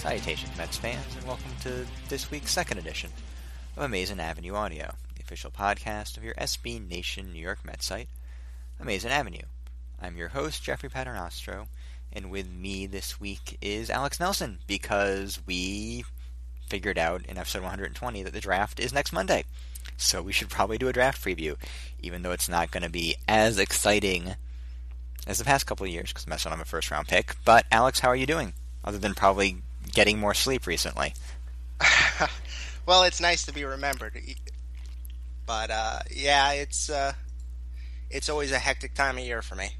Salutations, Mets fans, and welcome to this week's second edition of Amazin' Avenue Audio, the official podcast of your SB Nation New York Mets site, Amazin' Avenue. I'm your host, Jeffrey Paternostro, and with me this week is Alex Nelson, because we figured out in episode 120 that the draft is next Monday. So we should probably do a draft preview, even though it's not going to be as exciting as the past couple of years, because the Mets don't have a first-round pick. But, Alex, how are you doing? Other than probably getting more sleep recently. Well, it's nice to be remembered. But, yeah, it's always a hectic time of year for me.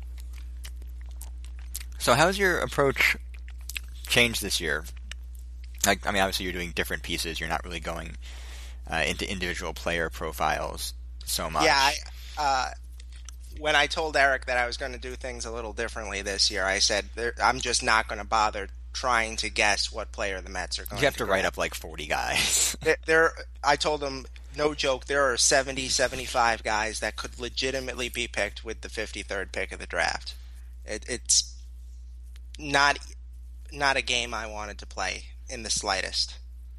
So how's your approach changed this year? Obviously you're doing different pieces. You're not really going into individual player profiles so much. Yeah, when I told Eric that I was going to do things a little differently this year, I said I'm just not going to bother trying to guess what player the Mets are going to You have to write up like 40 guys. I told him, no joke, there are 70, 75 guys that could legitimately be picked with the 53rd pick of the draft. It's not a game I wanted to play in the slightest.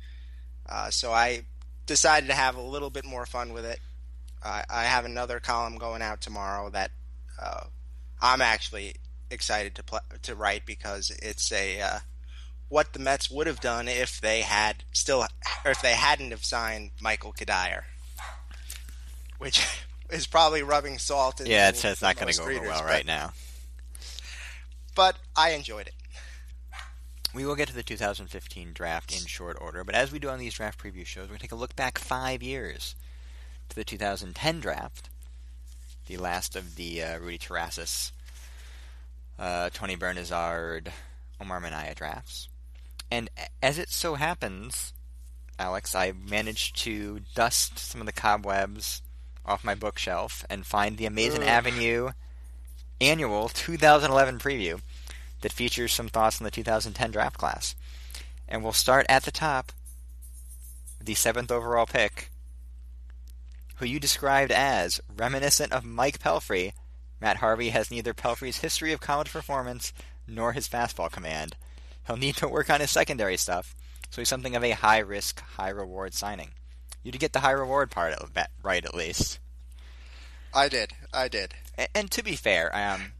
So I decided to have a little bit more fun with it. I have another column going out tomorrow that I'm actually excited to write, because it's what the Mets would have done if they hadn't have signed Michael Kadire, which is probably rubbing salt in. Yeah, it's not going to go over well right now. But I enjoyed it. We will get to the 2015 draft in short order, but as we do on these draft preview shows, we're going to take a look back 5 years to the 2010 draft, the last of the Rudy Terrasis, Tony Bernazard, Omar Minaya drafts. And as it so happens, Alex, I managed to dust some of the cobwebs off my bookshelf and find the Amazin' Avenue annual 2011 preview that features some thoughts on the 2010 draft class. And we'll start at the top with the 7th overall pick, who you described as reminiscent of Mike Pelfrey. Matt Harvey has neither Pelfrey's history of college performance nor his fastball command. He'll need to work on his secondary stuff, so he's something of a high-risk, high-reward signing. You did get the high-reward part right, at least. I did. And to be fair,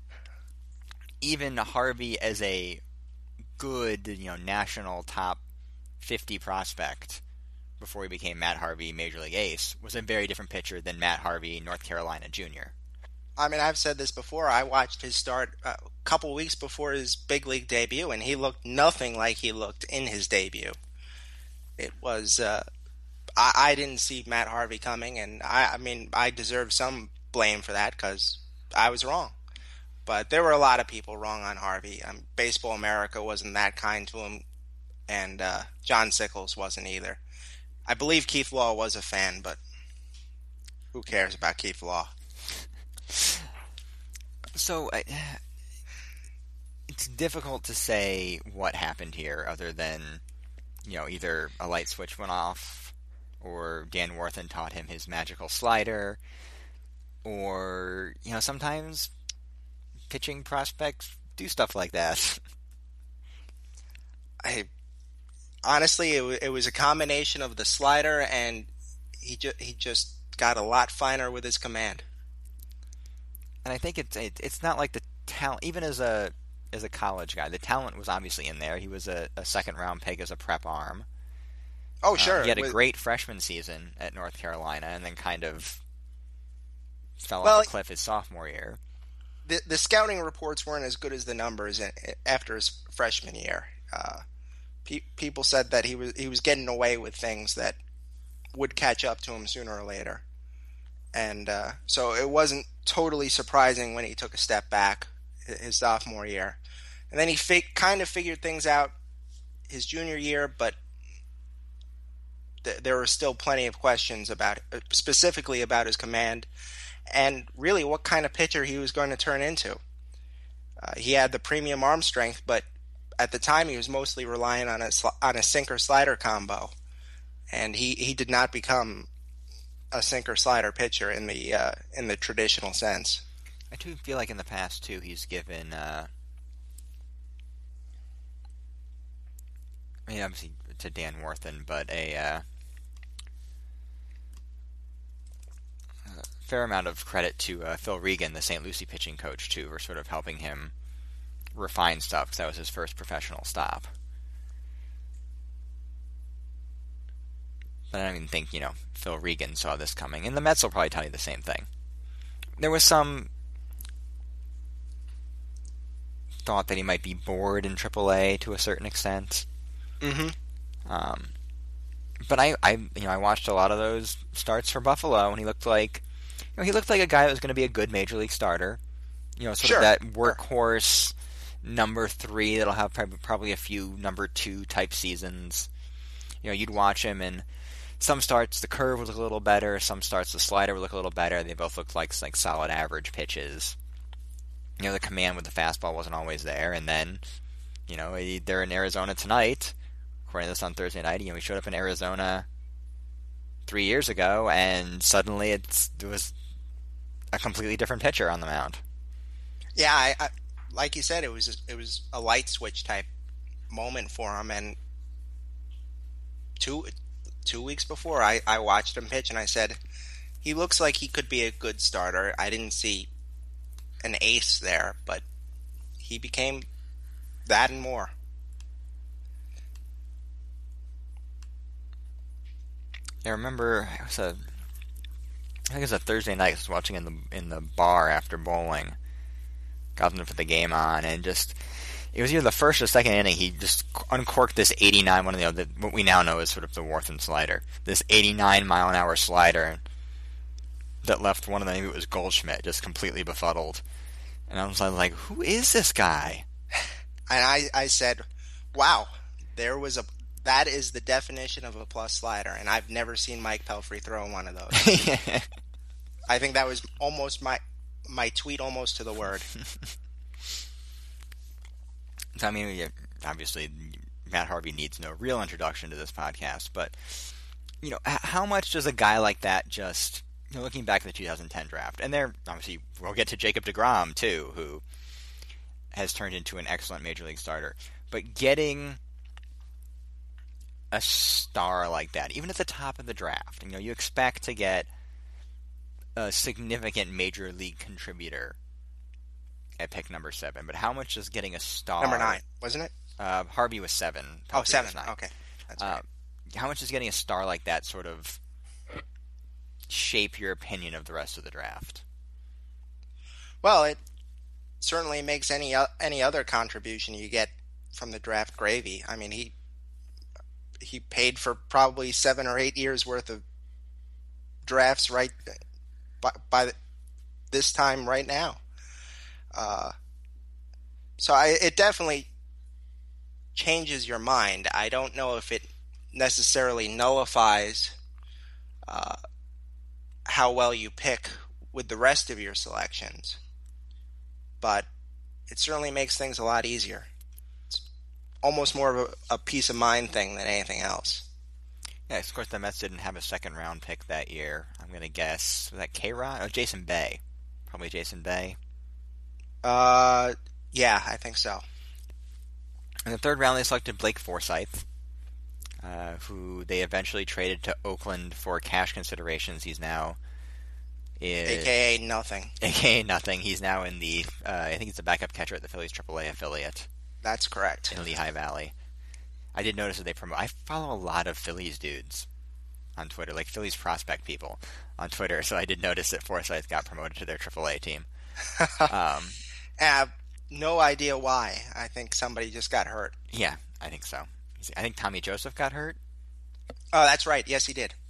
even Harvey as a good, national top 50 prospect before he became Matt Harvey Major League Ace was a very different pitcher than Matt Harvey North Carolina Jr. I mean, I've said this before. I watched his start a couple weeks before his big league debut, and he looked nothing like he looked in his debut. It was, I didn't see Matt Harvey coming, and I deserve some blame for that because I was wrong. But there were a lot of people wrong on Harvey. Baseball America wasn't that kind to him, and John Sickles wasn't either. I believe Keith Law was a fan, but who cares about Keith Law? So, it's difficult to say what happened here other than, either a light switch went off, or Dan Warthen taught him his magical slider, or, sometimes pitching prospects do stuff like that. Honestly, it was a combination of the slider, and he just got a lot finer with his command. And I think it's not like the talent, even as a college guy, the talent was obviously in there. He was a second round pick as a prep arm. Oh, sure. He had a great freshman season at North Carolina, and then kind of fell off a cliff his sophomore year. The scouting reports weren't as good as the numbers after his freshman year. People said that he was getting away with things that would catch up to him sooner or later. And so it wasn't totally surprising when he took a step back his sophomore year. And then he kind of figured things out his junior year, but there were still plenty of questions specifically about his command and really what kind of pitcher he was going to turn into. He had the premium arm strength, but at the time he was mostly relying on a sinker-slider combo. And he did not become a sinker-slider pitcher in the traditional sense. I do feel like in the past, too, he's given I mean, obviously to Dan Worthen, but a fair amount of credit to Phil Regan, the St. Lucie pitching coach, too, for sort of helping him refine stuff, because that was his first professional stop. But I don't even think, Phil Regan saw this coming. And the Mets will probably tell you the same thing. There was some thought that he might be bored in AAA to a certain extent. Mm-hmm. But I watched a lot of those starts for Buffalo, and he looked like a guy that was going to be a good major league starter. Sort of that workhorse number 3 that'll have probably a few number 2 type seasons. You'd watch him, and some starts the curve would look a little better, some starts the slider would look a little better. They both looked like solid average pitches. The command with the fastball wasn't always there, and then, they're in Arizona tonight. According to this on Thursday night, we showed up in Arizona 3 years ago, and suddenly it was a completely different pitcher on the mound. Yeah, I like you said, it was a light switch type moment for him, and two weeks before I watched him pitch, and I said, he looks like he could be a good starter. I didn't see an ace there, but he became that and more. I remember I think it was a Thursday night. I was watching in the bar after bowling. Got them to put the game on, and just it was either the first or second inning. He just uncorked this 89, one of what we now know is sort of the Worthen slider. This 89 mile an hour slider that left one of them, maybe it was Goldschmidt, just completely befuddled. And I was like, who is this guy? And I said, wow, that is the definition of a plus slider, and I've never seen Mike Pelfrey throw one of those. I think that was almost my tweet, almost to the word. So, I mean, obviously, Matt Harvey needs no real introduction to this podcast, but, how much does a guy like that just, looking back at the 2010 draft, and there, obviously, we'll get to Jacob deGrom, too, who has turned into an excellent Major League starter, but getting a star like that, even at the top of the draft, you expect to get a significant Major League contributor at pick number 7, but how much is getting a star? Number 9, wasn't it? Harvey was 7. Oh, 7. Okay, that's right. How much is getting a star like that sort of shape your opinion of the rest of the draft? Well, it certainly makes any other contribution you get from the draft gravy. I mean, he paid for probably 7 or 8 years worth of drafts right by this time right now. So it definitely changes your mind. I don't know if it necessarily nullifies how well you pick with the rest of your selections, but it certainly makes things a lot easier. It's almost more of a peace of mind thing than anything else. Yeah, of course the Mets didn't have a second round pick that year. I'm going to guess, was that K-Rod? Oh, Jason Bay. Probably Jason Bay. Yeah, I think so. In the third round, they selected Blake Forsythe, who they eventually traded to Oakland for cash considerations. He's now AKA nothing. AKA nothing. He's now in the, I think he's the backup catcher at the Phillies AAA affiliate. That's correct. In Lehigh Valley. I did notice that they promote. I follow a lot of Phillies dudes on Twitter, like Phillies prospect people on Twitter. So I did notice that Forsythe got promoted to their AAA team. I have no idea why. I think somebody just got hurt. Yeah, I think so. I think Tommy Joseph got hurt. Oh, that's right. Yes, he did.